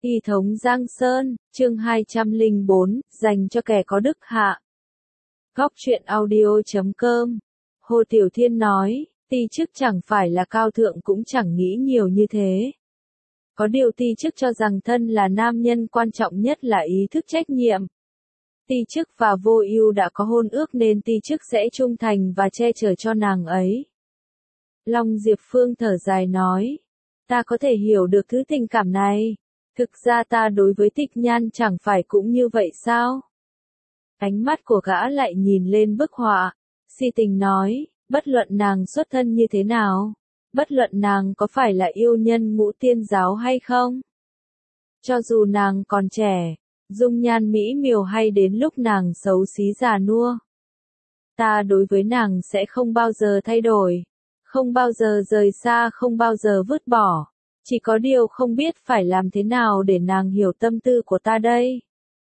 Y thống Giang Sơn, chương 204, dành cho kẻ có đức hạ. Góc truyện audio.com. Hồ Tiểu Thiên nói, ti chức chẳng phải là cao thượng cũng chẳng nghĩ nhiều như thế. Có điều ti chức cho rằng thân là nam nhân quan trọng nhất là ý thức trách nhiệm. Ti chức và Vô Ưu đã có hôn ước nên ti chức sẽ trung thành và che chở cho nàng ấy. Long Diệp Phương thở dài nói, ta có thể hiểu được thứ tình cảm này. Thực ra ta đối với Tịch Nhan chẳng phải cũng như vậy sao? Ánh mắt của gã lại nhìn lên bức họa, si tình nói, bất luận nàng xuất thân như thế nào, bất luận nàng có phải là yêu nhân Ngũ Tiên giáo hay không. Cho dù nàng còn trẻ, dung nhan mỹ miều hay đến lúc nàng xấu xí già nua. Ta đối với nàng sẽ không bao giờ thay đổi, không bao giờ rời xa, không bao giờ vứt bỏ. Chỉ có điều không biết phải làm thế nào để nàng hiểu tâm tư của ta đây.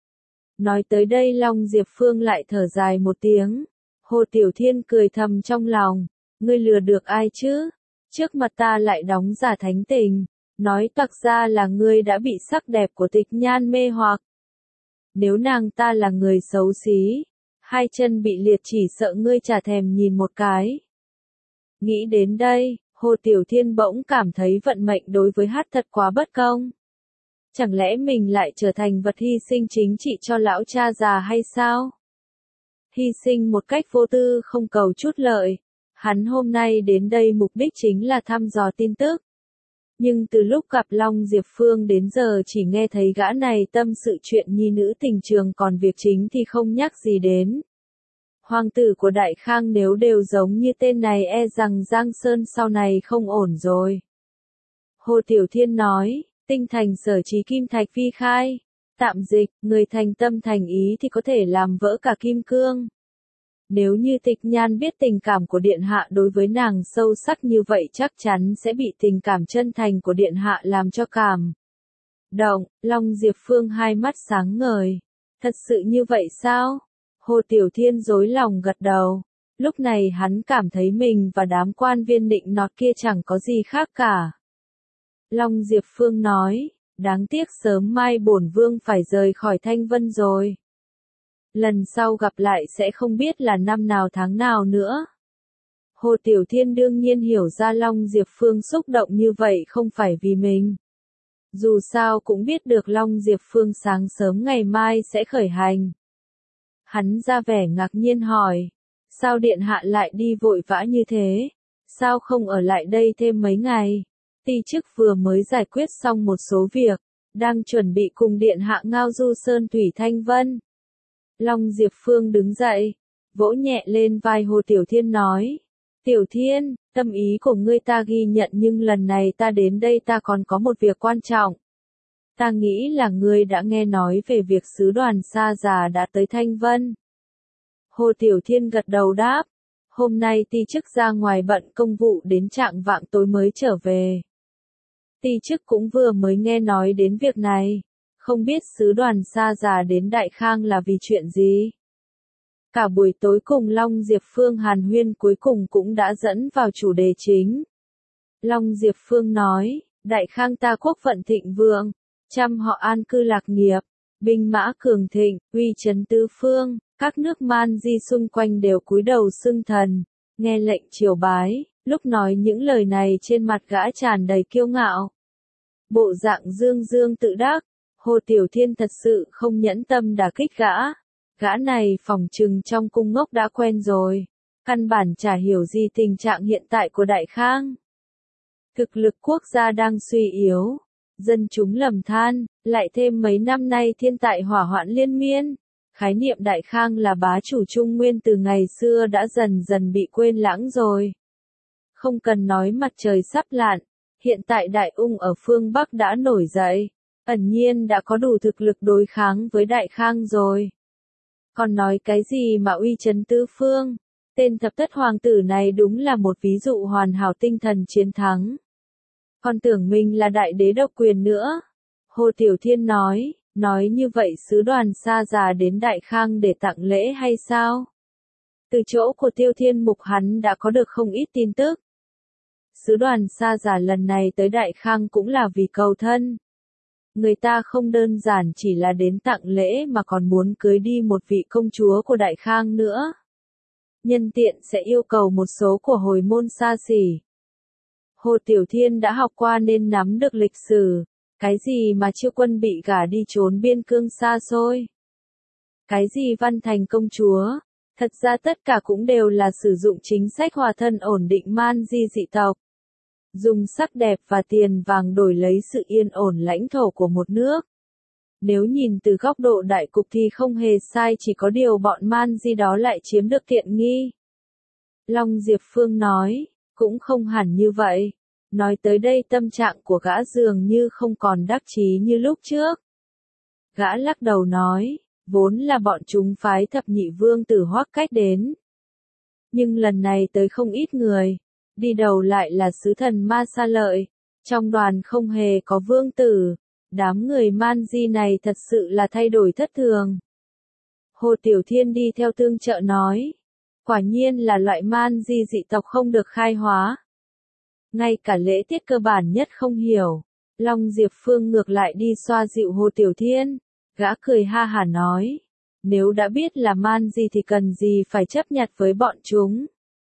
Nói tới đây Long Diệp Phương lại thở dài một tiếng. Hồ Tiểu Thiên cười thầm trong lòng, ngươi lừa được ai chứ? Trước mặt ta lại đóng giả thánh tình, nói toạc ra là ngươi đã bị sắc đẹp của Tịch Nhan mê hoặc. Nếu nàng ta là người xấu xí, hai chân bị liệt chỉ sợ ngươi chả thèm nhìn một cái. Nghĩ đến đây, Hồ Tiểu Thiên bỗng cảm thấy vận mệnh đối với hắn thật quá bất công. Chẳng lẽ mình lại trở thành vật hy sinh chính trị cho lão cha già hay sao? Hy sinh một cách vô tư không cầu chút lợi. Hắn hôm nay đến đây mục đích chính là thăm dò tin tức. Nhưng từ lúc gặp Long Diệp Phương đến giờ chỉ nghe thấy gã này tâm sự chuyện nhi nữ tình trường, còn việc chính thì không nhắc gì đến. Hoàng tử của Đại Khang nếu đều giống như tên này e rằng Giang Sơn sau này không ổn rồi. Hồ Tiểu Thiên nói, tinh thành sở trí kim thạch phi khai. Tạm dịch, người thành tâm thành ý thì có thể làm vỡ cả kim cương. Nếu như Tịch Nhan biết tình cảm của Điện Hạ đối với nàng sâu sắc như vậy chắc chắn sẽ bị tình cảm chân thành của Điện Hạ làm cho cảm động. Long Diệp Phương hai mắt sáng ngời. Thật sự như vậy sao? Hồ Tiểu Thiên rối lòng gật đầu. Lúc này hắn cảm thấy mình và đám quan viên nịnh nọt kia chẳng có gì khác cả. Long Diệp Phương nói, đáng tiếc sớm mai bổn vương phải rời khỏi Thanh Vân rồi. Lần sau gặp lại sẽ không biết là năm nào tháng nào nữa. Hồ Tiểu Thiên đương nhiên hiểu ra Long Diệp Phương xúc động như vậy không phải vì mình. Dù sao cũng biết được Long Diệp Phương sáng sớm ngày mai sẽ khởi hành. Hắn ra vẻ ngạc nhiên hỏi, sao Điện Hạ lại đi vội vã như thế? Sao không ở lại đây thêm mấy ngày? Ti chức vừa mới giải quyết xong một số việc, đang chuẩn bị cùng Điện Hạ ngao du sơn thủy Thanh Vân. Long Diệp Phương đứng dậy, vỗ nhẹ lên vai Hồ Tiểu Thiên nói, Tiểu Thiên, tâm ý của ngươi ta ghi nhận nhưng lần này ta đến đây ta còn có một việc quan trọng. Ta nghĩ là ngươi đã nghe nói về việc sứ đoàn Sa Già đã tới Thanh Vân. Hồ Tiểu Thiên gật đầu đáp, hôm nay ti chức ra ngoài bận công vụ đến chạng vạng tối mới trở về. Ti chức cũng vừa mới nghe nói đến việc này, không biết sứ đoàn Sa Già đến Đại Khang là vì chuyện gì. Cả buổi tối cùng Long Diệp Phương hàn huyên cuối cùng cũng đã dẫn vào chủ đề chính. Long Diệp Phương nói, Đại Khang ta quốc vận thịnh vượng, trăm họ an cư lạc nghiệp, binh mã cường thịnh, uy trấn tứ phương, các nước man di xung quanh đều cúi đầu xưng thần, nghe lệnh triều bái. Lúc nói những lời này trên mặt gã tràn đầy kiêu ngạo. Bộ dạng dương dương tự đắc, Hồ Tiểu Thiên thật sự không nhẫn tâm đả kích gã. Gã này phỏng chừng trong cung ngốc đã quen rồi, căn bản chả hiểu gì tình trạng hiện tại của Đại Khang. Thực lực quốc gia đang suy yếu, dân chúng lầm than, lại thêm mấy năm nay thiên tai hỏa hoạn liên miên. Khái niệm Đại Khang là bá chủ Trung Nguyên từ ngày xưa đã dần dần bị quên lãng rồi. Không cần nói mặt trời sắp lặn, hiện tại Đại Ung ở phương Bắc đã nổi dậy, ẩn nhiên đã có đủ thực lực đối kháng với Đại Khang rồi. Còn nói cái gì mà uy trấn tứ phương, tên thập thất hoàng tử này đúng là một ví dụ hoàn hảo tinh thần chiến thắng. Còn tưởng mình là đại đế độc quyền nữa. Hồ Tiểu Thiên nói như vậy sứ đoàn Sa Già đến Đại Khang để tặng lễ hay sao? Từ chỗ của Tiêu Thiên Mục hắn đã có được không ít tin tức. Sứ đoàn Sa Già lần này tới Đại Khang cũng là vì cầu thân. Người ta không đơn giản chỉ là đến tặng lễ mà còn muốn cưới đi một vị công chúa của Đại Khang nữa. Nhân tiện sẽ yêu cầu một số của hồi môn xa xỉ. Hồ Tiểu Thiên đã học qua nên nắm được lịch sử. Cái gì mà Chiêu Quân bị gả đi trốn biên cương xa xôi? Cái gì Văn Thành công chúa? Thật ra tất cả cũng đều là sử dụng chính sách hòa thân ổn định man di dị tộc. Dùng sắc đẹp và tiền vàng đổi lấy sự yên ổn lãnh thổ của một nước. Nếu nhìn từ góc độ đại cục thì không hề sai, chỉ có điều bọn man di đó lại chiếm được tiện nghi. Long Diệp Phương nói, cũng không hẳn như vậy. Nói tới đây tâm trạng của gã dường như không còn đắc chí như lúc trước. Gã lắc đầu nói, vốn là bọn chúng phái thập nhị vương tử Hoắc Cách đến. Nhưng lần này tới không ít người, đi đầu lại là sứ thần Ma Sa Lợi, trong đoàn không hề có vương tử, đám người man di này thật sự là thay đổi thất thường. Hồ Tiểu Thiên đi theo tương trợ nói, quả nhiên là loại man di dị tộc không được khai hóa. Ngay cả lễ tiết cơ bản nhất không hiểu. Long Diệp Phương ngược lại đi xoa dịu Hồ Tiểu Thiên. Gã cười ha hả nói. Nếu đã biết là man di thì cần gì phải chấp nhặt với bọn chúng.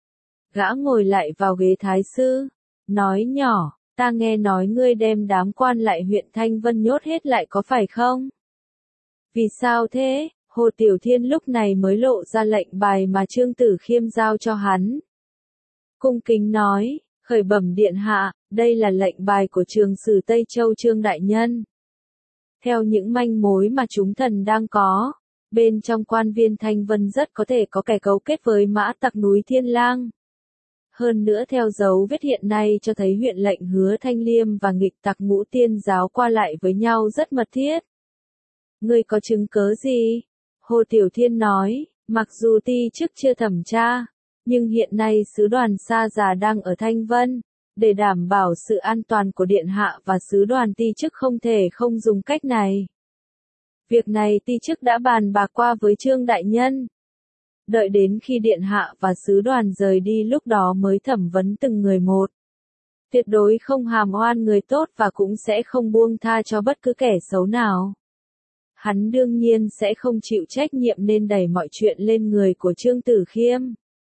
Gã ngồi lại vào ghế thái sư. Nói nhỏ, ta nghe nói ngươi đem đám quan lại huyện Thanh Vân nhốt hết lại có phải không? Vì sao thế? Hồ Tiểu Thiên lúc này mới lộ ra lệnh bài mà Trương Tử Khiêm giao cho hắn. Cung kính nói. Khởi bẩm điện hạ, đây là lệnh bài của Trường Sử Tây Châu Trương Đại Nhân. Theo những manh mối mà chúng thần đang có, bên trong quan viên Thanh Vân rất có thể có kẻ cấu kết với mã tặc núi Thiên Lang. Hơn nữa theo dấu vết hiện nay cho thấy huyện lệnh Hứa Thanh Liêm và nghịch tặc Ngũ Tiên Giáo qua lại với nhau rất mật thiết. Ngươi có chứng cớ gì? Hồ Tiểu Thiên nói, mặc dù ti chức chưa thẩm tra. Nhưng hiện nay sứ đoàn Sa Già đang ở Thanh Vân, để đảm bảo sự an toàn của Điện Hạ và sứ đoàn ti chức không thể không dùng cách này. Việc này ti chức đã bàn bạc qua với Trương Đại Nhân. Đợi đến khi Điện Hạ và sứ đoàn rời đi lúc đó mới thẩm vấn từng người một. Tuyệt đối không hàm oan người tốt và cũng sẽ không buông tha cho bất cứ kẻ xấu nào. Hắn đương nhiên sẽ không chịu trách nhiệm nên đẩy mọi chuyện lên người của Trương Tử Khiêm.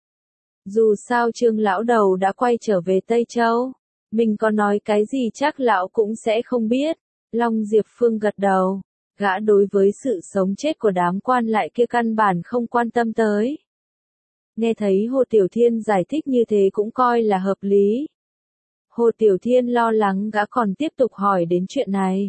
Dù sao Trương lão đầu đã quay trở về Tây Châu, mình có nói cái gì chắc lão cũng sẽ không biết. Long Diệp Phương gật đầu, gã đối với sự sống chết của đám quan lại kia căn bản không quan tâm tới. Nghe thấy Hồ Tiểu Thiên giải thích như thế cũng coi là hợp lý. Hồ Tiểu Thiên lo lắng gã còn tiếp tục hỏi đến chuyện này.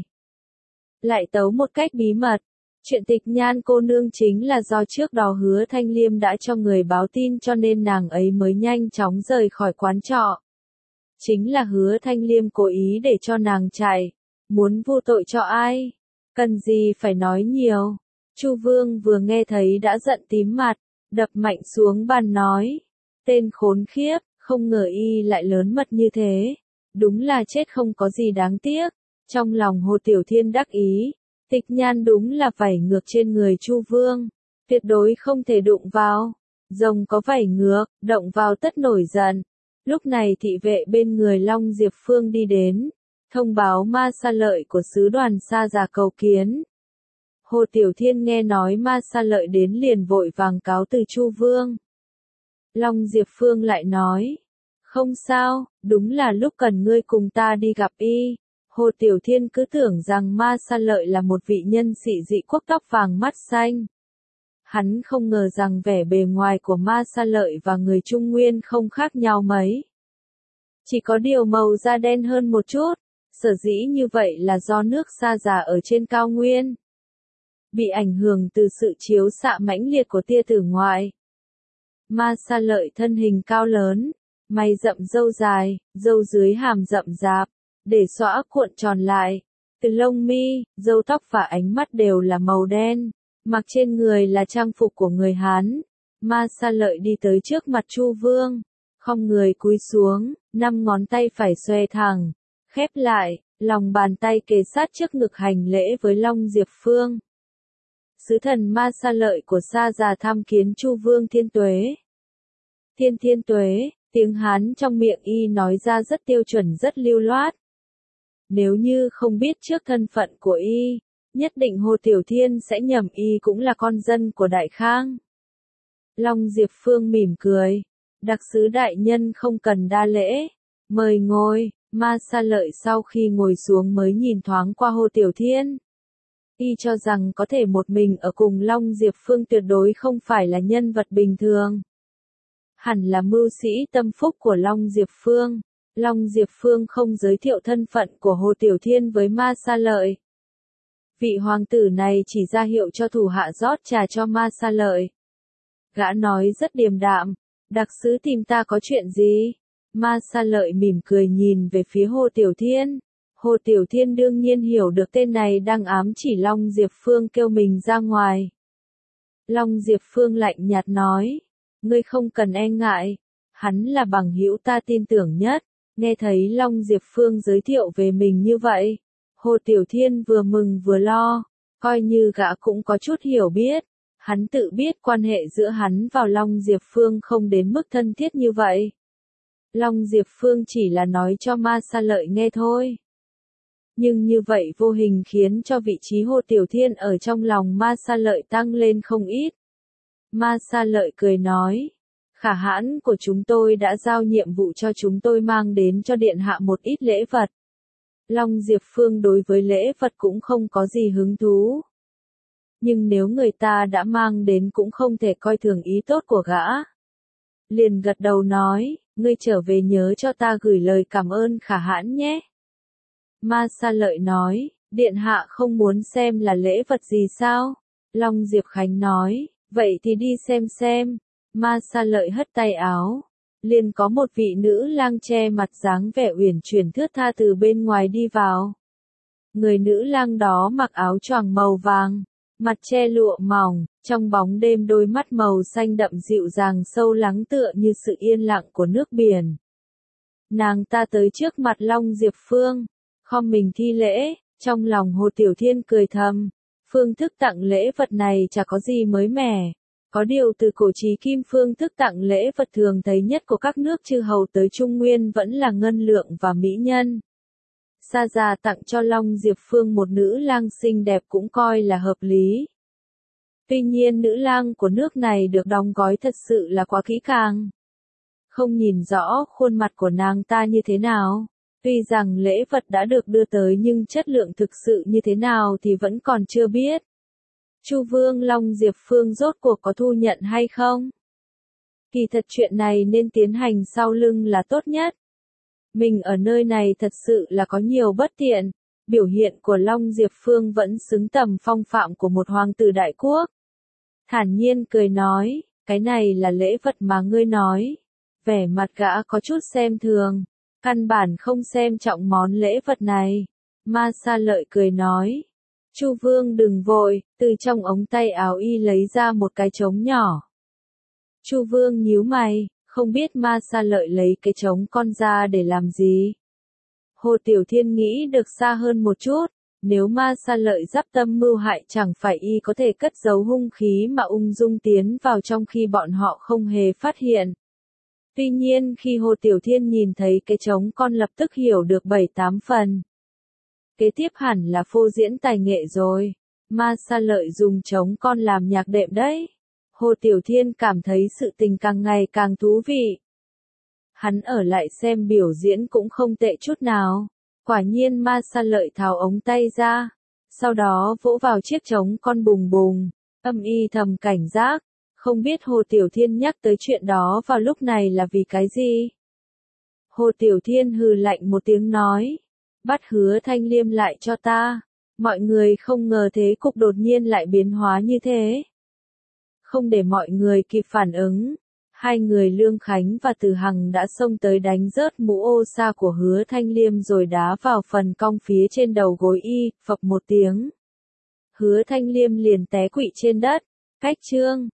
Lại tấu một cách bí mật. Chuyện Tịch Nhan cô nương chính là do trước đó Hứa Thanh Liêm đã cho người báo tin cho nên nàng ấy mới nhanh chóng rời khỏi quán trọ. Chính là Hứa Thanh Liêm cố ý để cho nàng chạy, muốn vu tội cho ai? Cần gì phải nói nhiều? Chu Vương vừa nghe thấy đã giận tím mặt, đập mạnh xuống bàn nói, tên khốn khiếp, không ngờ y lại lớn mật như thế, đúng là chết không có gì đáng tiếc. Trong lòng Hồ Tiểu Thiên đắc ý. Tịch Nhan đúng là vảy ngược trên người Chu Vương, tuyệt đối không thể đụng vào. Rồng có vảy ngược, động vào tất nổi giận. Lúc này thị vệ bên người Long Diệp Phương đi đến, thông báo Ma Sa Lợi của sứ đoàn Sa Già cầu kiến. Hồ Tiểu Thiên nghe nói Ma Sa Lợi đến liền vội vàng cáo từ Chu Vương. Long Diệp Phương lại nói, không sao, đúng là lúc cần ngươi cùng ta đi gặp y. Hồ Tiểu Thiên cứ tưởng rằng Ma Sa Lợi là một vị nhân sĩ dị quốc tóc vàng mắt xanh. Hắn không ngờ rằng vẻ bề ngoài của Ma Sa Lợi và người Trung Nguyên không khác nhau mấy. Chỉ có điều màu da đen hơn một chút, sở dĩ như vậy là do nước Sa Già ở trên cao nguyên. Bị ảnh hưởng từ sự chiếu xạ mãnh liệt của tia tử ngoại. Ma Sa Lợi thân hình cao lớn, mày rậm râu dài, râu dưới hàm rậm rạp. Để xõa cuộn tròn lại, từ lông mi, râu tóc và ánh mắt đều là màu đen, mặc trên người là trang phục của người Hán. Ma Sa Lợi đi tới trước mặt Chu Vương, khom người cúi xuống, 5 ngón tay phải xòe thẳng, khép lại, lòng bàn tay kề sát trước ngực hành lễ với Long Diệp Phương. Sứ thần Ma Sa Lợi của Sa Già tham kiến Chu Vương Thiên Tuế. Thiên Tuế, tiếng Hán trong miệng y nói ra rất tiêu chuẩn rất lưu loát. Nếu như không biết trước thân phận của y, nhất định Hồ Tiểu Thiên sẽ nhầm y cũng là con dân của Đại Khang. Long Diệp Phương mỉm cười, đặc sứ đại nhân không cần đa lễ, mời ngồi. Ma Sa Lợi sau khi ngồi xuống mới nhìn thoáng qua Hồ Tiểu Thiên. Y cho rằng có thể một mình ở cùng Long Diệp Phương tuyệt đối không phải là nhân vật bình thường. Hẳn là mưu sĩ tâm phúc của Long Diệp Phương. Long Diệp Phương không giới thiệu thân phận của Hồ Tiểu Thiên với Ma Sa Lợi. Vị hoàng tử này chỉ ra hiệu cho thủ hạ rót trà cho Ma Sa Lợi. Gã nói rất điềm đạm, đặc sứ tìm ta có chuyện gì? Ma Sa Lợi mỉm cười nhìn về phía Hồ Tiểu Thiên. Hồ Tiểu Thiên đương nhiên hiểu được tên này đang ám chỉ Long Diệp Phương kêu mình ra ngoài. Long Diệp Phương lạnh nhạt nói, ngươi không cần e ngại, hắn là bằng hữu ta tin tưởng nhất. Nghe thấy Long Diệp Phương giới thiệu về mình như vậy, Hồ Tiểu Thiên vừa mừng vừa lo, coi như gã cũng có chút hiểu biết. Hắn tự biết quan hệ giữa hắn và Long Diệp Phương không đến mức thân thiết như vậy. Long Diệp Phương chỉ là nói cho Ma Sa Lợi nghe thôi. Nhưng như vậy vô hình khiến cho vị trí Hồ Tiểu Thiên ở trong lòng Ma Sa Lợi tăng lên không ít. Ma Sa Lợi cười nói, khả hãn của chúng tôi đã giao nhiệm vụ cho chúng tôi mang đến cho điện hạ một ít lễ vật. Long Diệp Phương đối với lễ vật cũng không có gì hứng thú. Nhưng nếu người ta đã mang đến cũng không thể coi thường ý tốt của gã. Liền gật đầu nói, ngươi trở về nhớ cho ta gửi lời cảm ơn khả hãn nhé. Ma Sa Lợi nói, điện hạ không muốn xem là lễ vật gì sao? Long Diệp Khánh nói, vậy thì đi xem. Ma Sa Lợi hất tay áo. Liền có một vị nữ lang che mặt dáng vẻ uyển chuyển thướt tha từ bên ngoài đi vào. Người nữ lang đó mặc áo choàng màu vàng, mặt che lụa mỏng, trong bóng đêm đôi mắt màu xanh đậm dịu dàng sâu lắng tựa như sự yên lặng của nước biển. Nàng ta tới trước mặt Long Diệp Phương, khom mình thi lễ, trong lòng Hồ Tiểu Thiên cười thầm, phương thức tặng lễ vật này chả có gì mới mẻ. Có điều từ cổ chí kim phương thức tặng lễ vật thường thấy nhất của các nước chư hầu tới Trung Nguyên vẫn là ngân lượng và mỹ nhân. Sa Già tặng cho Long Diệp Phương một nữ lang xinh đẹp cũng coi là hợp lý. Tuy nhiên nữ lang của nước này được đóng gói thật sự là quá kỹ càng. Không nhìn rõ khuôn mặt của nàng ta như thế nào. Tuy rằng lễ vật đã được đưa tới nhưng chất lượng thực sự như thế nào thì vẫn còn chưa biết. Chu Vương Long Diệp Phương rốt cuộc có thu nhận hay không? Kỳ thật chuyện này nên tiến hành sau lưng là tốt nhất. Mình ở nơi này thật sự là có nhiều bất tiện, biểu hiện của Long Diệp Phương vẫn xứng tầm phong phạm của một hoàng tử đại quốc. Thản nhiên cười nói, cái này là lễ vật mà ngươi nói. Vẻ mặt gã có chút xem thường, căn bản không xem trọng món lễ vật này. Ma Sa Lợi cười nói, Chu Vương đừng vội, từ trong ống tay áo y lấy ra một cái trống nhỏ. Chu Vương nhíu mày, không biết Ma Sa Lợi lấy cái trống con ra để làm gì. Hồ Tiểu Thiên nghĩ được xa hơn một chút, nếu Ma Sa Lợi giáp tâm mưu hại chẳng phải y có thể cất giấu hung khí mà ung dung tiến vào trong khi bọn họ không hề phát hiện. Tuy nhiên khi Hồ Tiểu Thiên nhìn thấy cái trống con lập tức hiểu được 7-8 phần. Kế tiếp hẳn là phô diễn tài nghệ rồi. Ma Sa Lợi dùng trống con làm nhạc đệm đấy. Hồ Tiểu Thiên cảm thấy sự tình càng ngày càng thú vị. Hắn ở lại xem biểu diễn cũng không tệ chút nào. Quả nhiên Ma Sa Lợi tháo ống tay ra. Sau đó vỗ vào chiếc trống con bùng bùng. Âm y thầm cảnh giác. Không biết Hồ Tiểu Thiên nhắc tới chuyện đó vào lúc này là vì cái gì? Hồ Tiểu Thiên hừ lạnh một tiếng nói. Bắt Hứa Thanh Liêm lại cho ta. Mọi người không ngờ thế cục đột nhiên lại biến hóa như thế. Không để mọi người kịp phản ứng. Hai người Lương Khánh và Từ Hằng đã xông tới đánh rớt mũ ô sa của Hứa Thanh Liêm rồi đá vào phần cong phía trên đầu gối y, phập một tiếng. Hứa Thanh Liêm liền té quỵ trên đất. Cách chương